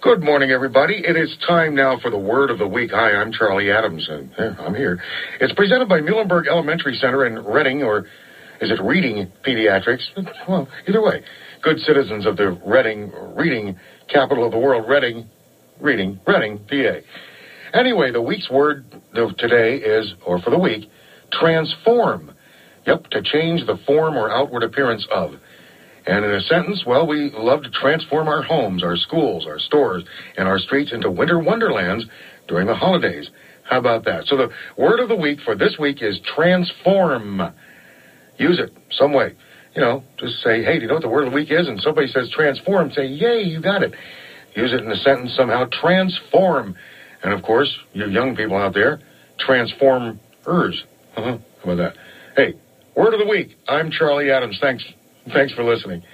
Good morning, everybody. It is time now for the Word of the Week. Hi, I'm Charlie Adams, and I'm here. It's presented by Muhlenberg Elementary Center in Reading, or is it Reading Pediatrics? Well, either way. Good citizens of the reading capital of the world, Reading, PA. Anyway, the week's word of today is, or for the week, transform. Yep, to change the form or outward appearance of. And in a sentence, well, we love to transform our homes, our schools, our stores, and our streets into winter wonderlands during the holidays. How about that? So the word of the week for this week is transform. Use it some way. You know, just say, hey, do you know what the word of the week is? And somebody says transform, say, yay, you got it. Use it in a sentence somehow, transform. And, of course, you young people out there, transformers. How about that? Hey, word of the week. I'm Charlie Adams. Thanks for listening.